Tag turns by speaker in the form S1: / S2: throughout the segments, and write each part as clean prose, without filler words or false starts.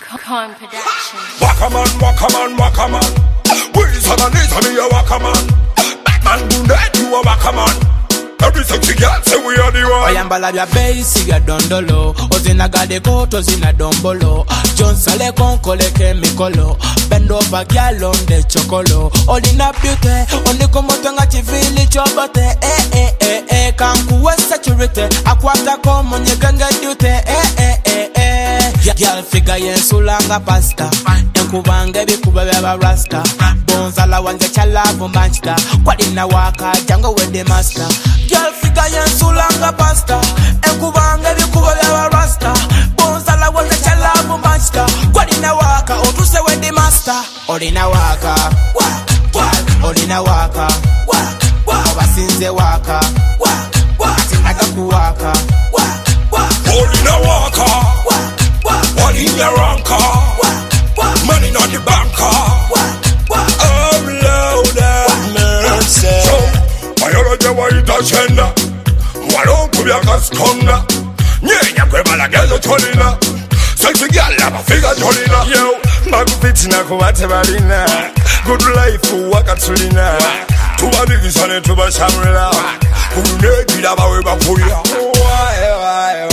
S1: Coin Production.
S2: Wakaman. Wheels on the knees, me a wakaman. Batman do that, you a wakaman. Every sexy girl say we are the one.
S3: Oyambala bya base ya dondolo Ozina gade koto zina dombolo Jonsale konkoleke mikolo Bend over girl on the chokolo Olina beauty Oni kumoto nga chivili chobote Kankuwe security Akwata komo nyegenge duty Girl figure yensulanga pasta Enkubange bikuba beba rasta Bonzala wanze chalavu manchita Kwadina waka jango we the master Girl figure yensulanga pasta Enkubange bikuba beba rasta Bonzala wanze chalavu manchita Kwadina waka otuse we the master Olina waka Olina waka Obasinze waka Atinaka kuwaka
S2: Olina waka What in your anchor? Money on the banker. Oh Lord have mercy. So, biology wa itachenda. Mwalonku byakasikonda. Nyenya kwebala gezo cholina. Sexy girl laba figure cholina. Yo, makupitina kuwate balina. Good life wakatulina. Tubabigisane tubashamrela. Kunegira bawe bapuya. Why?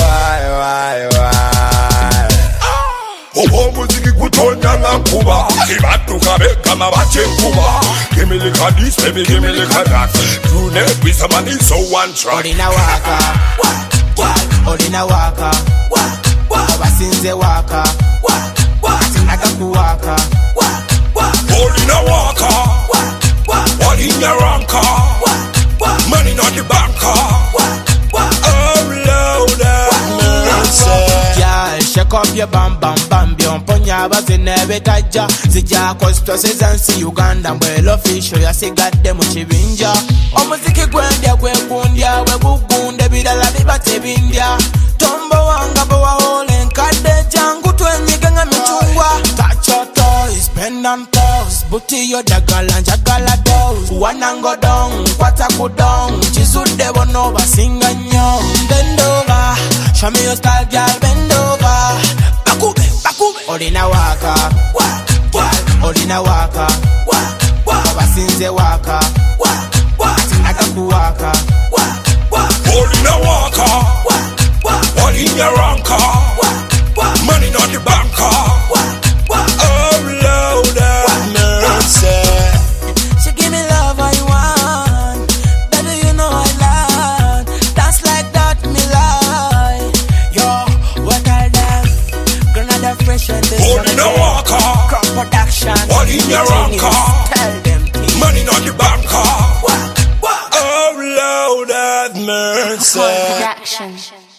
S2: Muziki kutonya nga kuba Ibatuka beka mabache kuba Give me the this, baby, give me the that. You need with somebody so one track.
S3: Olina waka Olina waka Obasinze waka Atinaka kuwaka
S2: Olina waka What in your anchor? Money not the banker. Oh Lord have mercy.
S3: Yeah, shake up your bam Mponya bazinebe tajja Zijja kosto sezansi Uganda Mbwelo official yasigadde mu kibinja Omuziki gwendya gwekundya Wegugunde bidala bibate bindya Tombo wanga bwawole nkadde jangu twenyige nga michungwa Touch your toys, spend on toes Buti yo dagala njagala dose Wanango dong, kwata kudong Chizudde bono basinga nnyo Bend over, show me your style girl bend over Bakube Olina waka Olina waka Obasinze waka Atinaka kuwaka
S2: Olina waka What in your anchor? Money not the banker. Oh Lord have mercy.
S3: She give me love I want Baby you know I love Dance like that me lie Yo, what are them? Granada fresh and this
S2: Olina waka
S3: Crop production
S2: What in your anchor?
S3: Tell them please
S2: Money not the banker. Oh Lord have mercy.
S1: Coin Production.